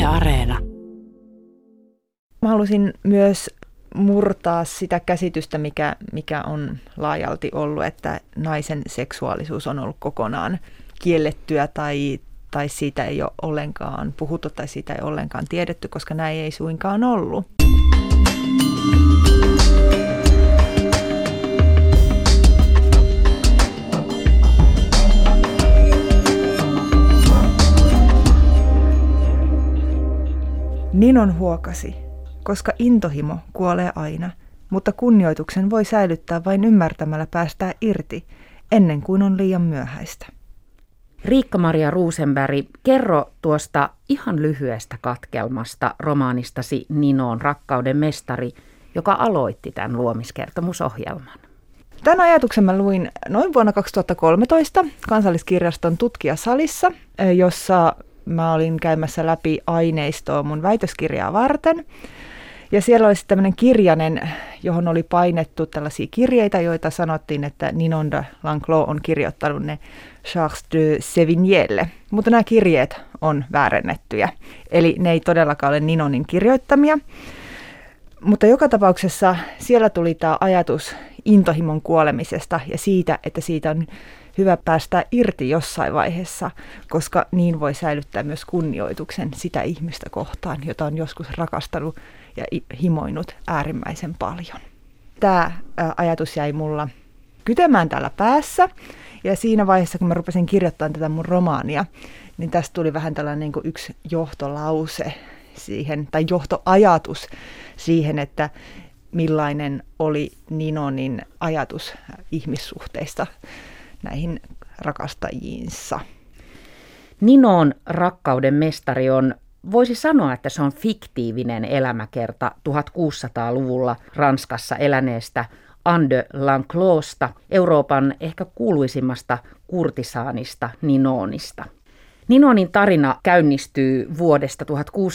Yle Areena. Mä halusin myös murtaa sitä käsitystä, mikä on laajalti ollut, että naisen seksuaalisuus on ollut kokonaan kiellettyä tai siitä ei ole ollenkaan puhuttu tai siitä ei ollenkaan tiedetty, koska näin ei suinkaan ollut. Ninon huokasi, koska intohimo kuolee aina, mutta kunnioituksen voi säilyttää vain ymmärtämällä päästää irti, ennen kuin on liian myöhäistä. Riikka-Maria Rosenberg, kerro tuosta ihan lyhyestä katkelmasta romaanistasi Ninoon Rakkauden mestari, joka aloitti tämän luomiskertomusohjelman. Tämän ajatuksen mä luin noin vuonna 2013 Kansalliskirjaston tutkijasalissa, jossa mä olin käymässä läpi aineistoa mun väitöskirjaa varten. Ja siellä oli tämmöinen kirjanen, johon oli painettu tällaisia kirjeitä, joita sanottiin, että Ninon de L'Enclos on kirjoittanut ne Charles de Sévignelle. Mutta nämä kirjeet on väärennettyjä, eli ne ei todellakaan ole Ninonin kirjoittamia. Mutta joka tapauksessa siellä tuli tämä ajatus intohimon kuolemisesta ja siitä, että siitä on hyvä päästä irti jossain vaiheessa, koska niin voi säilyttää myös kunnioituksen sitä ihmistä kohtaan, jota on joskus rakastanut ja himoinut äärimmäisen paljon. Tämä ajatus jäi mulla kytemään täällä päässä, ja siinä vaiheessa, kun mä rupesin kirjoittamaan tätä mun romaania, niin tästä tuli vähän tällainen niin kuin yksi johtolause siihen, tai johtoajatus siihen, että millainen oli Ninonin ajatus ihmissuhteista näihin rakastajiinsa. Ninon Rakkauden mestari on, voisi sanoa, että se on fiktiivinen elämäkerta 1600-luvulla Ranskassa eläneestä Anne de L'Enclosta, Euroopan ehkä kuuluisimmasta kurtisaanista Ninonista. Ninonin tarina käynnistyy vuodesta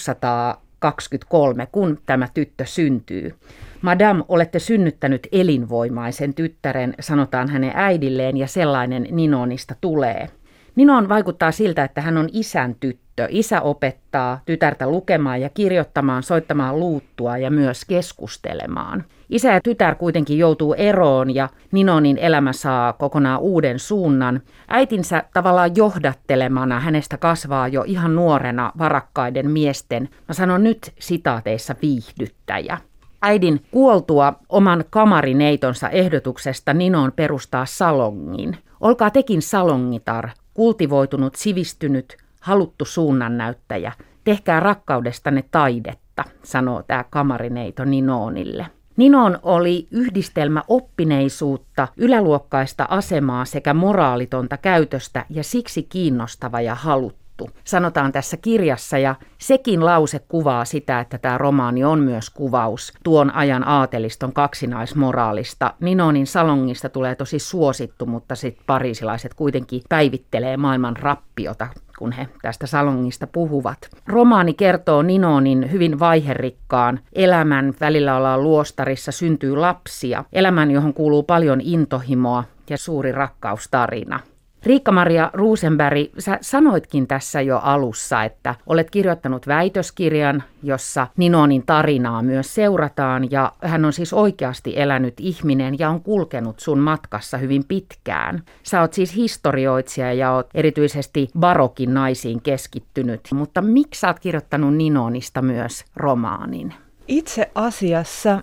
1623, kun tämä tyttö syntyy. Madame, olette synnyttänyt elinvoimaisen tyttären, sanotaan hänen äidilleen, ja sellainen Ninonista tulee. Ninon vaikuttaa siltä, että hän on isän tyttö. Isä opettaa tytärtä lukemaan ja kirjoittamaan, soittamaan luuttua ja myös keskustelemaan. Isä ja tytär kuitenkin joutuu eroon ja Ninonin elämä saa kokonaan uuden suunnan. Äitinsä tavallaan johdattelemana hänestä kasvaa jo ihan nuorena varakkaiden miesten, mä sanon nyt sitaateissa, viihdyttäjä. Äidin kuoltua oman kamarineitonsa ehdotuksesta Ninon perustaa salongin. Olkaa tekin salongitar, kultivoitunut, sivistynyt, haluttu suunnannäyttäjä. Tehkää rakkaudestanne taidetta, sanoo tämä kamarineito Ninonille. Ninon oli yhdistelmä oppineisuutta, yläluokkaista asemaa sekä moraalitonta käytöstä ja siksi kiinnostava ja haluttu. Sanotaan tässä kirjassa, ja sekin lause kuvaa sitä, että tämä romaani on myös kuvaus tuon ajan aateliston kaksinaismoraalista. Ninonin salongista tulee tosi suosittu, mutta sitten pariisilaiset kuitenkin päivittelee maailman rappiota, kun he tästä salongista puhuvat. Romaani kertoo Ninonin hyvin vaiherikkaan elämän. Välillä ollaan luostarissa, syntyy lapsia. Elämän, johon kuuluu paljon intohimoa ja suuri rakkaustarina. Riikka-Maria Rosenberg, sä sanoitkin tässä jo alussa, että olet kirjoittanut väitöskirjan, jossa Ninonin tarinaa myös seurataan, ja hän on siis oikeasti elänyt ihminen ja on kulkenut sun matkassa hyvin pitkään. Sä oot siis historioitsija ja oot erityisesti barokin naisiin keskittynyt, mutta miksi sä oot kirjoittanut Ninonista myös romaanin? Itse asiassa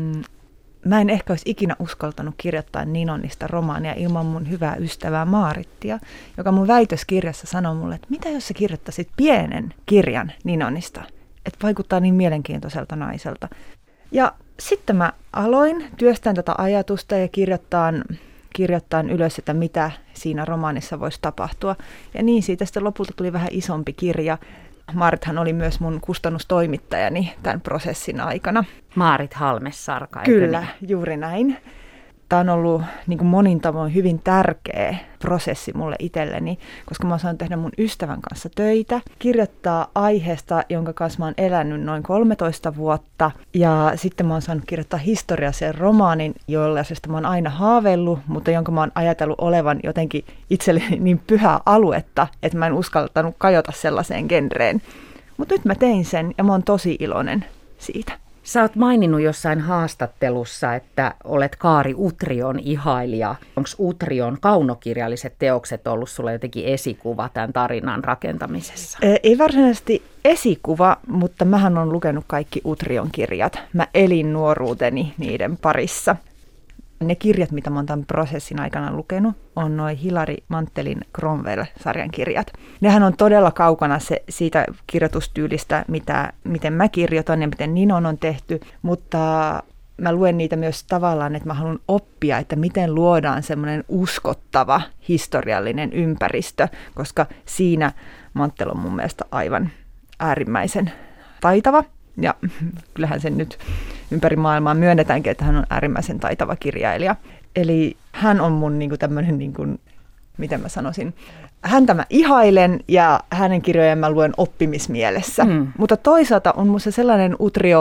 mä en ehkä olisi ikinä uskaltanut kirjoittaa Ninonista romaania ilman mun hyvää ystävää Maarittia, joka mun väitöskirjassa sanoi mulle, että mitä jos sä kirjoittaisit pienen kirjan Ninonista, että vaikuttaa niin mielenkiintoiselta naiselta. Ja sitten mä aloin työstään tätä ajatusta ja kirjoittaa ylös, että mitä siinä romaanissa voisi tapahtua. Ja niin siitä sitten lopulta tuli vähän isompi kirja. Maarithan oli myös mun kustannustoimittajani tämän prosessin aikana. Maarit Halmessarka. Kyllä, juuri näin. Tämä on ollut niin kuin monin tavoin hyvin tärkeä prosessi mulle itselleni, koska mä oon saanut tehdä mun ystävän kanssa töitä, kirjoittaa aiheesta, jonka kanssa mä oon elänyt noin 13 vuotta, ja sitten mä oon saanut kirjoittaa historiallisen romaanin, jollaisesta mä oon aina haaveillut, mutta jonka mä oon ajatellut olevan jotenkin itselleni niin pyhää aluetta, että mä en uskaltanut kajota sellaiseen genreen Mutta nyt mä tein sen ja mä oon tosi iloinen siitä. Sä oot maininnut jossain haastattelussa, että olet Kaari Utrion ihailija. Onko Utrion kaunokirjalliset teokset ollut sulle jotenkin esikuva tämän tarinan rakentamisessa? Ei varsinaisesti esikuva, mutta mähän on lukenut kaikki Utrion kirjat. Mä elin nuoruuteni niiden parissa. Ne kirjat, mitä mä oon tämän prosessin aikana lukenut, on noin Hilari Mantelin Cromwell-sarjan kirjat. Nehän on todella kaukana siitä kirjoitustyylistä, miten mä kirjoitan ja miten Ninon on tehty, mutta mä luen niitä myös tavallaan, että mä haluan oppia, että miten luodaan semmoinen uskottava historiallinen ympäristö, koska siinä Mantel on mun mielestä aivan äärimmäisen taitava. Ja kyllähän sen nyt ympäri maailmaa myönnetäänkin, että hän on äärimmäisen taitava kirjailija. Eli hän on mun tämmöinen, miten mä sanoisin, häntä mä ihailen ja hänen kirjojaan mä luen oppimismielessä. Mutta toisaalta on musta sellainen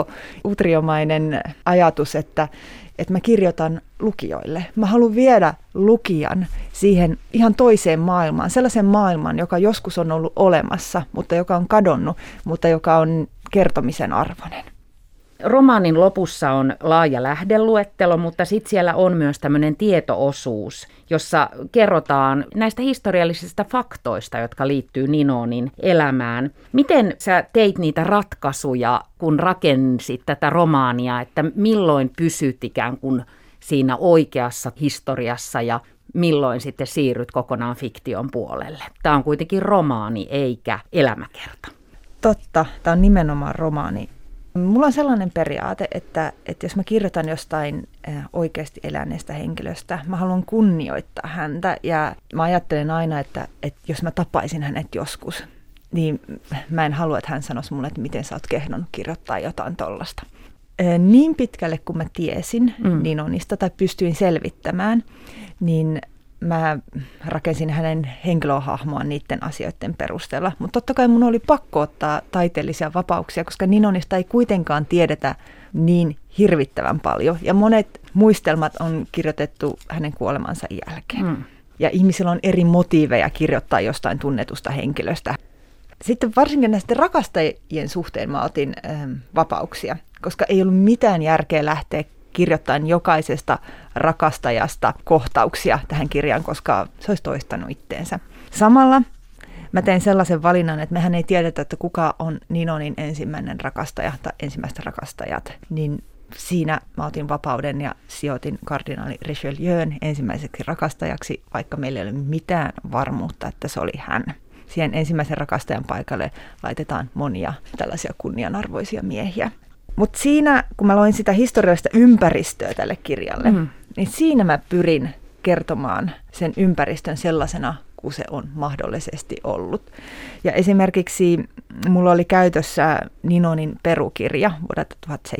utriomainen ajatus, että mä kirjoitan lukijoille. Mä haluan viedä lukijan siihen ihan toiseen maailmaan, sellaisen maailman, joka joskus on ollut olemassa, mutta joka on kadonnut, mutta joka on kertomisen arvoinen. Romaanin lopussa on laaja lähdeluettelo, mutta sitten siellä on myös tämmöinen tieto-osuus, jossa kerrotaan näistä historiallisista faktoista, jotka liittyy Ninonin elämään. Miten sä teit niitä ratkaisuja, kun rakensit tätä romaania, että milloin pysyt ikään kuin siinä oikeassa historiassa ja milloin sitten siirryt kokonaan fiktion puolelle? Tämä on kuitenkin romaani eikä elämäkerta. Totta, tämä on nimenomaan romaani. Mulla on sellainen periaate, että jos mä kirjoitan jostain oikeasti eläneestä henkilöstä, mä haluan kunnioittaa häntä ja mä ajattelen aina, että jos mä tapaisin hänet joskus, niin mä en halua, että hän sanoisi mulle, että miten sä oot kehdannut kirjoittaa jotain tollasta. Niin pitkälle kun mä tiesin Ninonista tai pystyin selvittämään, niin mä rakensin hänen henkilöhahmoaan niiden asioiden perusteella. Mutta totta kai mun oli pakko ottaa taiteellisia vapauksia, koska Ninonista ei kuitenkaan tiedetä niin hirvittävän paljon. Ja monet muistelmat on kirjoitettu hänen kuolemansa jälkeen. Ja ihmisillä on eri motiiveja kirjoittaa jostain tunnetusta henkilöstä. Sitten varsinkin näisten rakastajien suhteen mä otin vapauksia, koska ei ollut mitään järkeä lähteä kirjoittaen jokaisesta rakastajasta kohtauksia tähän kirjaan, koska se olisi toistanut itteensä. Samalla mä tein sellaisen valinnan, että mehän ei tiedetä, että kuka on Ninonin ensimmäinen rakastaja tai ensimmäiset rakastajat. Niin siinä mä otin vapauden ja sijoitin kardinaali Richelieun ensimmäiseksi rakastajaksi, vaikka meillä ei ole mitään varmuutta, että se oli hän. Siihen ensimmäisen rakastajan paikalle laitetaan monia tällaisia kunnianarvoisia miehiä. Mutta siinä, kun mä loin sitä historiallista ympäristöä tälle kirjalle, niin siinä mä pyrin kertomaan sen ympäristön sellaisena, kuin se on mahdollisesti ollut. Ja esimerkiksi mulla oli käytössä Ninonin perukirja vuodelta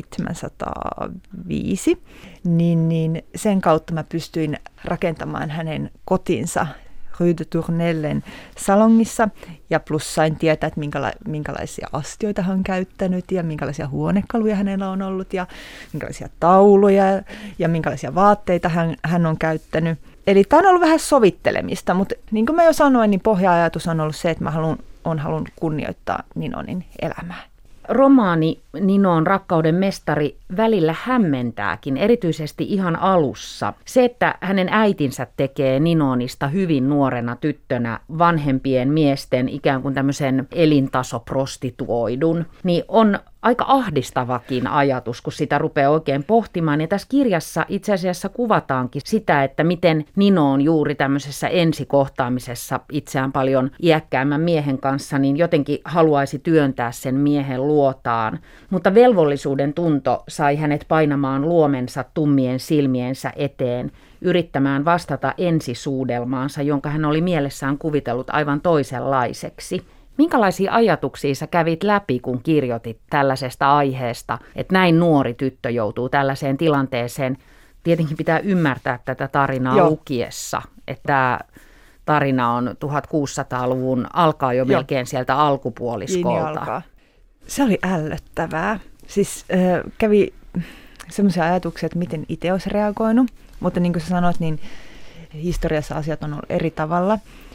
1705, niin sen kautta mä pystyin rakentamaan hänen kotinsa Rue de Tournellen salongissa, ja plus sain tietää, että minkälaisia astioita hän on käyttänyt ja minkälaisia huonekaluja hänellä on ollut ja minkälaisia tauluja ja minkälaisia vaatteita hän on käyttänyt. Eli tämä on ollut vähän sovittelemista, mutta niin kuin mä jo sanoin, niin pohja-ajatus on ollut se, että mä haluan kunnioittaa Ninonin elämää. Romaani Nino on rakkauden mestari välillä hämmentääkin, erityisesti ihan alussa. Se, että hänen äitinsä tekee Ninonista hyvin nuorena tyttönä vanhempien miesten ikään kuin tämmöisen elintasoprostituoidun, niin on aika ahdistavakin ajatus, kun sitä rupeaa oikein pohtimaan. Ja tässä kirjassa itse asiassa kuvataankin sitä, että miten Nino on juuri tämmöisessä ensikohtaamisessa itseään paljon iäkkäämmän miehen kanssa, niin jotenkin haluaisi työntää sen miehen luotaan. Mutta velvollisuuden tunto sai hänet painamaan luomensa tummien silmiensä eteen, yrittämään vastata ensisuudelmaansa, jonka hän oli mielessään kuvitellut aivan toisenlaiseksi. Minkälaisia ajatuksia sä kävit läpi, kun kirjoitit tällaisesta aiheesta, että näin nuori tyttö joutuu tällaiseen tilanteeseen? Tietenkin pitää ymmärtää tätä tarinaa lukiessa, että tarina on 1600-luvun, alkaa jo melkein sieltä alkupuoliskolta. Se oli ällöttävää. Siis kävi semmoisia ajatuksia, että miten itse olisi reagoinut, mutta niin kuin sä sanoit, niin historiassa asiat on ollut eri tavalla.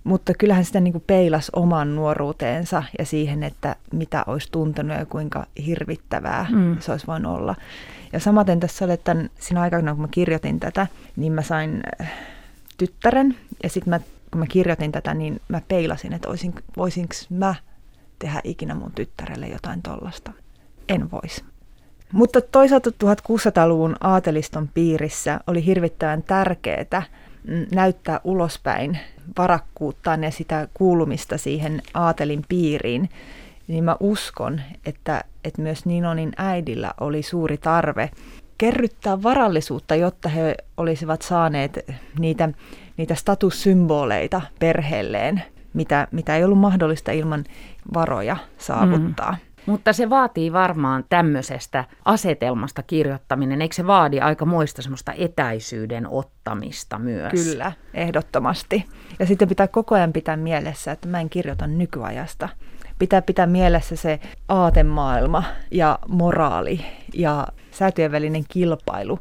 Mutta kyllähän sitä niin kuin peilasi oman nuoruuteensa ja siihen, että mitä olisi tuntenut ja kuinka hirvittävää se olisi voinut olla. Ja samaten tässä oli, että siinä aikana, kun mä kirjoitin tätä, niin mä sain tyttären. Ja sitten kun mä kirjoitin tätä, niin mä peilasin, että voisinko mä tehdä ikinä mun tyttärelle jotain tollasta. En vois. Mutta toisaalta 1600-luvun aateliston piirissä oli hirvittävän tärkeää näyttää ulospäin varakkuuttaan ja sitä kuulumista siihen aatelin piiriin. Niin mä uskon, että myös Ninonin äidillä oli suuri tarve kerryttää varallisuutta, jotta he olisivat saaneet niitä statussymboleita perheelleen, mitä ei ollut mahdollista ilman varoja saavuttaa. Mutta se vaatii varmaan tämmöisestä asetelmasta kirjoittaminen. Eikö se vaadi aika muista semmoista etäisyyden ottamista myös? Kyllä, ehdottomasti. Ja sitten pitää koko ajan pitää mielessä, että mä en kirjoita nykyajasta. Pitää mielessä se aatemaailma ja moraali ja säätyjen välinen kilpailu.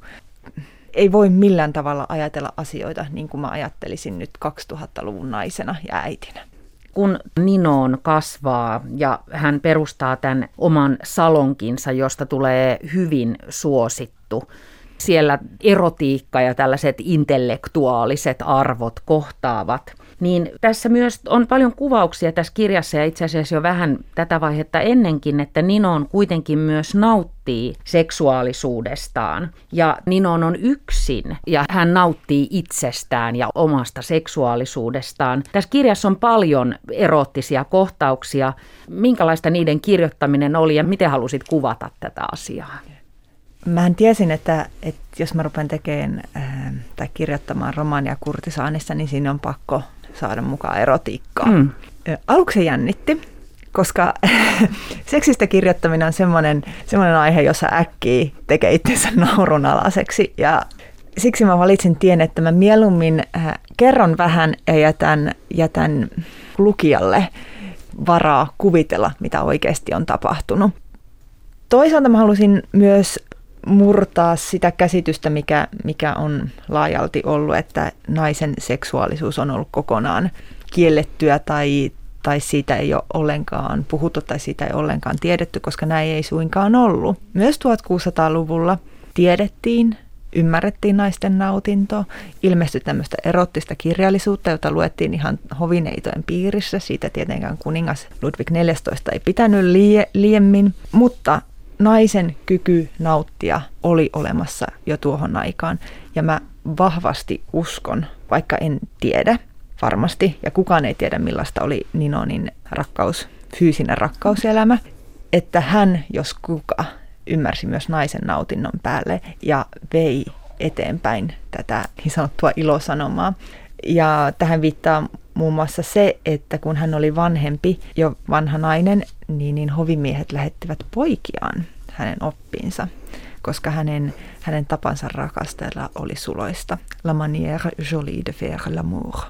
Ei voi millään tavalla ajatella asioita niin kuin mä ajattelisin nyt 2000-luvun naisena ja äitinä. Kun Ninon kasvaa ja hän perustaa tämän oman salonkinsa, josta tulee hyvin suosittu, siellä erotiikka ja tällaiset intellektuaaliset arvot kohtaavat, niin tässä myös on paljon kuvauksia tässä kirjassa ja itse asiassa jo vähän tätä vaihetta ennenkin, että Ninon kuitenkin myös nauttii seksuaalisuudestaan ja Ninon on yksin ja hän nauttii itsestään ja omasta seksuaalisuudestaan. Tässä kirjassa on paljon eroottisia kohtauksia. Minkälaista niiden kirjoittaminen oli ja miten halusit kuvata tätä asiaa? Mähän tiesin, että jos mä rupean tekemään tai kirjoittamaan romaania kurtisaanissa, niin siinä on pakko saada mukaan erotiikkaa. Aluksi se jännitti, koska seksistä kirjoittaminen on semmoinen aihe, jossa äkkiä tekee itsensä naurunalaiseksi. Ja siksi mä valitsin tien, että mä mieluummin kerron vähän ja jätän lukijalle varaa kuvitella, mitä oikeasti on tapahtunut. Toisaalta mä halusin myös murtaa sitä käsitystä, mikä on laajalti ollut, että naisen seksuaalisuus on ollut kokonaan kiellettyä tai siitä ei ole ollenkaan puhuttu tai siitä ei ollenkaan tiedetty, koska näin ei suinkaan ollut. Myös 1600-luvulla tiedettiin, ymmärrettiin naisten nautinto, ilmestyi tämmöistä erottista kirjallisuutta, jota luettiin ihan hovineitojen piirissä. Siitä tietenkään kuningas Ludwig XIV ei pitänyt liiemmin, mutta naisen kyky nauttia oli olemassa jo tuohon aikaan. Ja mä vahvasti uskon, vaikka en tiedä varmasti, ja kukaan ei tiedä millaista oli Ninonin fyysinen rakkauselämä, että hän, jos kuka, ymmärsi myös naisen nautinnon päälle ja vei eteenpäin tätä niin sanottua ilosanomaa. Ja tähän viittaa muun muassa se, että kun hän oli vanhempi, jo vanha nainen, niin hovimiehet lähettivät poikiaan hänen oppiinsa, koska hänen tapansa rakastella oli suloista. La manière jolie de faire l'amour.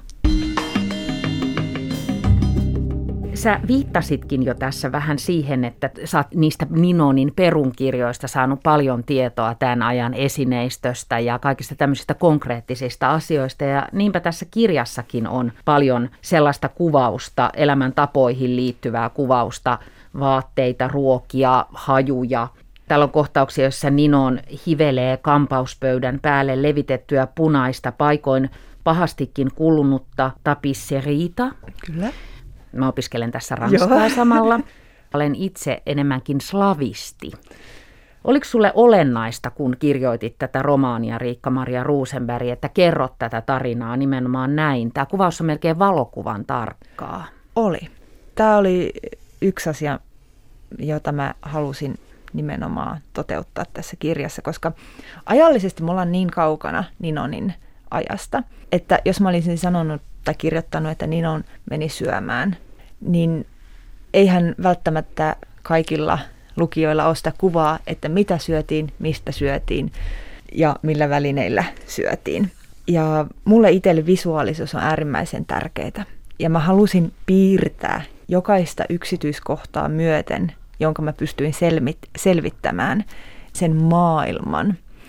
Sä viittasitkin jo tässä vähän siihen, että sä oot niistä Ninonin perunkirjoista saanut paljon tietoa tämän ajan esineistöstä ja kaikista tämmöisistä konkreettisista asioista. Ja niinpä tässä kirjassakin on paljon sellaista kuvausta, elämäntapoihin liittyvää kuvausta, vaatteita, ruokia, hajuja. Täällä on kohtauksia, joissa Ninon hivelee kampauspöydän päälle levitettyä punaista, paikoin pahastikin kulunutta tapisseriita. Kyllä. Mä opiskelen tässä ranskaa samalla. Olen itse enemmänkin slavisti. Oliko sulle olennaista, kun kirjoitit tätä romaania Riikka-Maria Rosenberg, että kerrot tätä tarinaa nimenomaan näin? Tämä kuvaus on melkein valokuvan tarkkaa. Oli. Tämä oli yksi asia, jota mä halusin nimenomaan toteuttaa tässä kirjassa, koska ajallisesti me ollaan niin kaukana Ninonin ajasta, että jos mä olisin sanonut tai kirjoittanut, että Ninon meni syömään, niin eihän välttämättä kaikilla lukijoilla ole sitä kuvaa, että mitä syötiin, mistä syötiin ja millä välineillä syötiin. Ja mulle itselle visuaalisuus on äärimmäisen tärkeää. Ja mä halusin piirtää jokaista yksityiskohtaa myöten, jonka mä pystyin selvittämään sen maailman.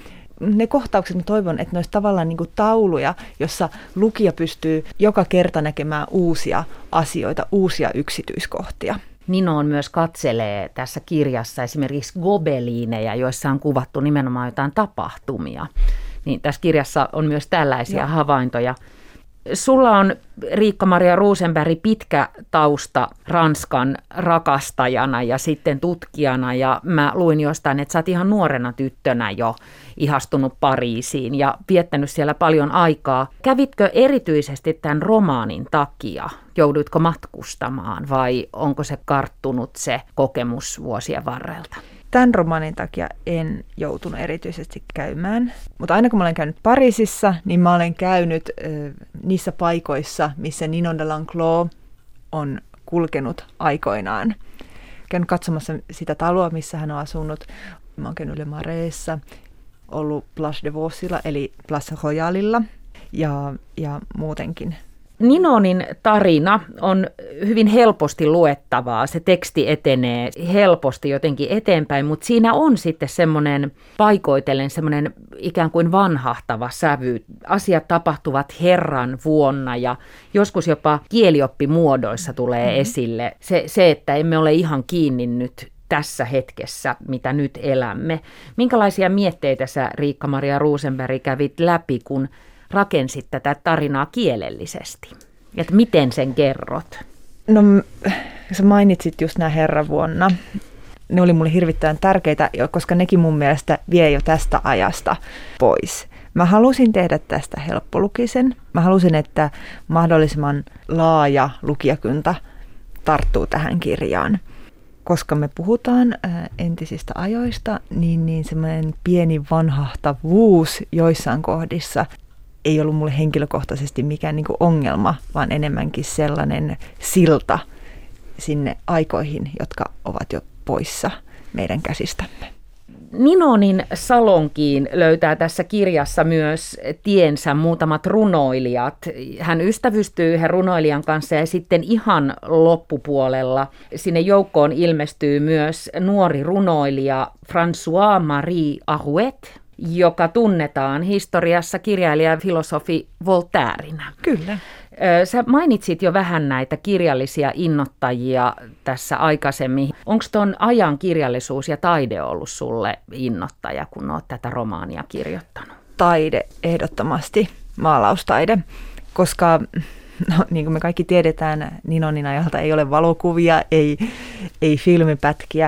ne kohtaukset mä toivon, että ne olisi tavallaan niin kuin tauluja, jossa lukija pystyy joka kerta näkemään uusia asioita, uusia yksityiskohtia. Ninoon myös katselee tässä kirjassa esimerkiksi gobeliineja, joissa on kuvattu nimenomaan jotain tapahtumia. Niin tässä kirjassa on myös tällaisia havaintoja. Sulla on, Riikka-Maria Rosenberg, pitkä tausta Ranskan rakastajana ja sitten tutkijana, ja mä luin jostain, että sä oot ihan nuorena tyttönä jo ihastunut Pariisiin ja viettänyt siellä paljon aikaa. Kävitkö erityisesti tämän romaanin takia? Jouduitko matkustamaan vai onko se karttunut se kokemus vuosien varrelta? Tämän romaanin takia en joutunut erityisesti käymään, mutta aina kun mä olen käynyt Pariisissa, niin mä olen käynyt niissä paikoissa, missä Ninon de L'Enclos on kulkenut aikoinaan. Käynyt katsomassa sitä taloa, missä hän on asunut. Mä oon käynyt Le Maréssa, ollut Place de Vauxilla eli Place Royalilla ja muutenkin. Ninonin tarina on hyvin helposti luettavaa. Se teksti etenee helposti jotenkin eteenpäin, mutta siinä on sitten semmoinen paikoitellen semmoinen ikään kuin vanhahtava sävy. Asiat tapahtuvat Herran vuonna ja joskus jopa kielioppimuodoissa tulee esille. Se, että emme ole ihan kiinni nyt tässä hetkessä, mitä nyt elämme. Minkälaisia mietteitä sä, Riikka-Maria Rosenberg, kävit läpi, kun rakensit tätä tarinaa kielellisesti? Että miten sen kerrot? No, sä mainitsit just nämä Herran vuonna. Ne oli mulle hirvittävän tärkeitä, koska nekin mun mielestä vie jo tästä ajasta pois. Mä halusin tehdä tästä helppolukisen. Mä halusin, että mahdollisimman laaja lukijakunta tarttuu tähän kirjaan. Koska me puhutaan entisistä ajoista, niin semmoinen pieni vanhahtavuus joissain kohdissa ei ollut mulle henkilökohtaisesti mikään niin kuin ongelma, vaan enemmänkin sellainen silta sinne aikoihin, jotka ovat jo poissa meidän käsistämme. Ninonin salonkiin löytää tässä kirjassa myös tiensä muutamat runoilijat. Hän ystävystyy yhden runoilijan kanssa ja sitten ihan loppupuolella sinne joukkoon ilmestyy myös nuori runoilija François-Marie Arouet, joka tunnetaan historiassa kirjailija ja filosofi Voltairenä. Kyllä. Sä mainitsit jo vähän näitä kirjallisia innoittajia tässä aikaisemmin. Onko tuon ajan kirjallisuus ja taide ollut sulle innoittaja, kun olet tätä romaania kirjoittanut? Taide ehdottomasti, maalaustaide, koska niin kuin me kaikki tiedetään, Ninonin ajalta ei ole valokuvia, ei filmipätkiä.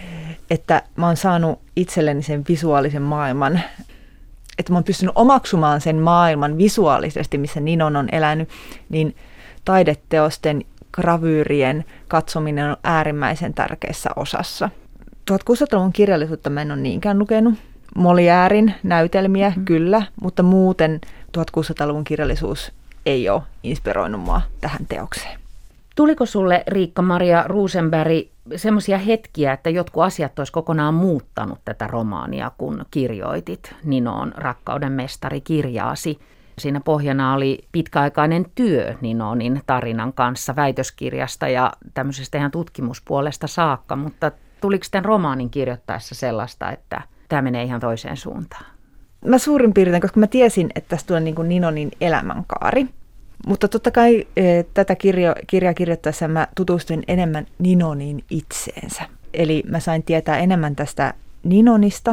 Että mä oon saanut itselleni sen visuaalisen maailman, että mä oon pystynyt omaksumaan sen maailman visuaalisesti, missä Ninon on elänyt, niin taideteosten, gravyyrien katsominen on äärimmäisen tärkeässä osassa. 1600-luvun kirjallisuutta mä en ole niinkään lukenut. Molièren näytelmiä kyllä, mutta muuten 1600-luvun kirjallisuus ei ole inspiroinut mua tähän teokseen. Tuliko sulle, Riikka-Maria Rosenberg, semmoisia hetkiä, että jotkut asiat olisi kokonaan muuttanut tätä romaania, kun kirjoitit Ninoon Rakkauden mestari -kirjaasi? Siinä pohjana oli pitkäaikainen työ Ninonin tarinan kanssa väitöskirjasta ja tämmöisestä ihan tutkimuspuolesta saakka, mutta tuliko tämän romaanin kirjoittaessa sellaista, että tämä menee ihan toiseen suuntaan? Mä suurin piirtein, koska mä tiesin, että tässä tulee niin kuin Ninonin elämänkaari. Mutta totta kai tätä kirjaa kirjoittaessa mä tutustuin enemmän Ninonin itseensä. Eli mä sain tietää enemmän tästä Ninonista,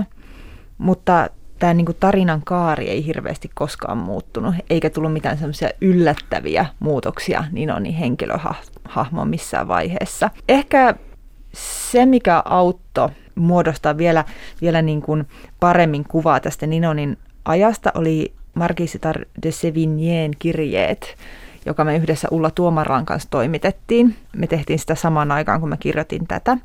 mutta tämä niin kuin tarinan kaari ei hirveästi koskaan muuttunut, eikä tullut mitään semmoisia yllättäviä muutoksia Ninonin henkilöhahmoon missään vaiheessa. Ehkä se, mikä auttoi muodostaa vielä niin kuin paremmin kuvaa tästä Ninonin ajasta, oli Marquise de Sévignén kirjeet, joka me yhdessä Ulla Tuomaran kanssa toimitettiin. Me tehtiin sitä samaan aikaan, kun mä kirjoitin tätä.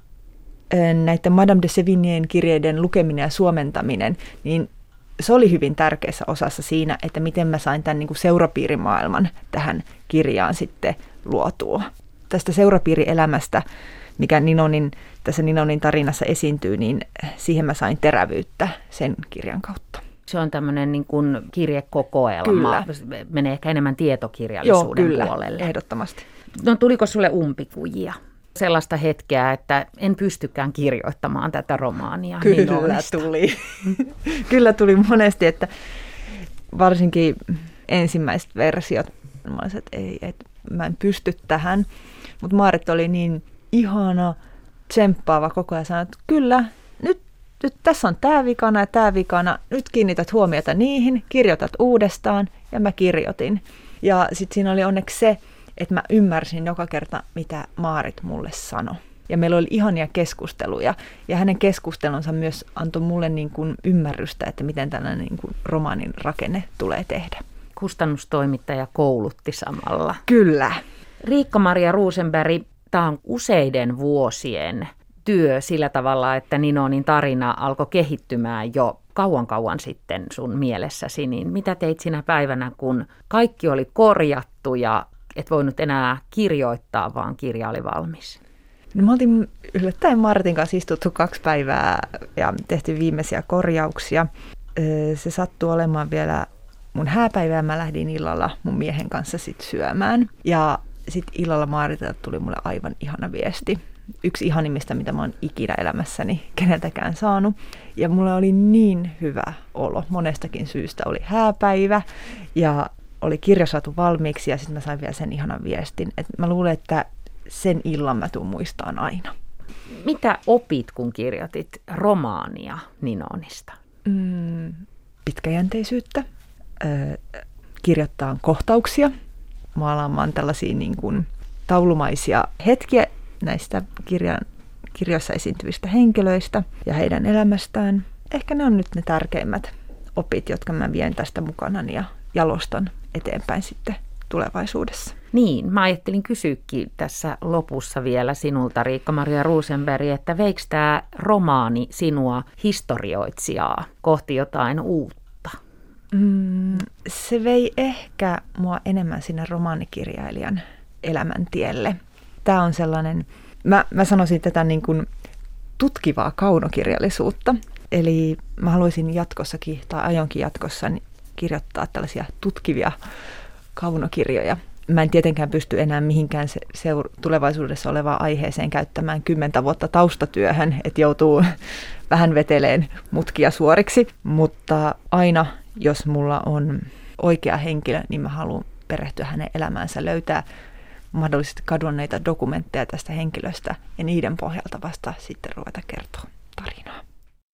Näiden Madame de Sévignén kirjeiden lukeminen ja suomentaminen, niin se oli hyvin tärkeässä osassa siinä, että miten mä sain tämän niin kuin seurapiirimaailman tähän kirjaan sitten luotua. Tästä seurapiirielämästä, mikä tässä Ninonin tarinassa esiintyy, niin siihen mä sain terävyyttä sen kirjan kautta. Se on tämmöinen niin kuin kirjekokoelma. Kyllä. Menee ehkä enemmän tietokirjallisuuden puolelle. Ehdottomasti. No tuliko sulle umpikujia? sellaista hetkeä, että en pystykään kirjoittamaan tätä romaania? Kyllä tuli. Kyllä tuli monesti, että varsinkin ensimmäiset versiot, mä olisin, että ei, mä en pysty tähän. Mutta Maarit oli niin ihana, tsemppaava koko ajan, sanoi, että kyllä, nyt tässä on tämä vikana ja tämä vikana, nyt kiinnität huomiota niihin, kirjoitat uudestaan, ja mä kirjoitin. Ja sitten siinä oli onneksi se, että mä ymmärsin joka kerta, mitä Maarit mulle sanoi. Ja meillä oli ihania keskusteluja, ja hänen keskustelunsa myös antoi mulle niin kuin ymmärrystä, että miten tällainen niin kuin romaanin rakenne tulee tehdä. Kustannustoimittaja koulutti samalla. Kyllä. Riikka-Maria Rosenberg, tämä on useiden vuosien työ sillä tavalla, että Ninonin tarina alkoi kehittymään jo kauan sitten sun mielessäsi. Niin mitä teit sinä päivänä, kun kaikki oli korjattu ja et voinut enää kirjoittaa, vaan kirja oli valmis? No, me oltiin yllättäen Martin kanssa istuttu 2 päivää ja tehtiin viimeisiä korjauksia. Se sattui olemaan vielä mun hääpäivä ja mä lähdin illalla mun miehen kanssa sit syömään. Ja sitten illalla Maaritilta tuli mulle aivan ihana viesti. Yksi ihanimmista, mitä mä oon ikinä elämässäni keneltäkään saanut. Ja mulla oli niin hyvä olo. Monestakin syystä oli hääpäivä ja oli kirja saatu valmiiksi ja sitten mä sain vielä sen ihanan viestin. Et mä luulen, että sen illan mä tuun muistaan aina. Mitä opit, kun kirjoitit romaania Ninonista? Pitkäjänteisyyttä. Kirjoittaa kohtauksia. Maalaamaan tällaisia niin kuin taulumaisia hetkiä näistä kirjoissa esiintyvistä henkilöistä ja heidän elämästään. Ehkä ne on nyt ne tärkeimmät opit, jotka mä vien tästä mukanani ja jalostan eteenpäin sitten tulevaisuudessa. Niin, mä ajattelin kysyäkin tässä lopussa vielä sinulta, Riikka-Maria Rosenberg, että veikö tämä romaani sinua historioitsijaa kohti jotain uutta? Se vei ehkä mua enemmän sinne romaanikirjailijan elämäntielle. Tämä on sellainen, mä sanoisin tätä niin kuin tutkivaa kaunokirjallisuutta. Eli mä haluaisin jatkossakin, tai aionkin jatkossa, kirjoittaa tällaisia tutkivia kaunokirjoja. Mä en tietenkään pysty enää mihinkään tulevaisuudessa olevaan aiheeseen käyttämään 10 vuotta taustatyöhön, että joutuu vähän veteleen mutkia suoriksi. Mutta aina, jos mulla on oikea henkilö, niin mä haluan perehtyä hänen elämäänsä, löytää mahdollisesti kadonneita dokumentteja tästä henkilöstä ja niiden pohjalta vasta sitten ruveta kertoa.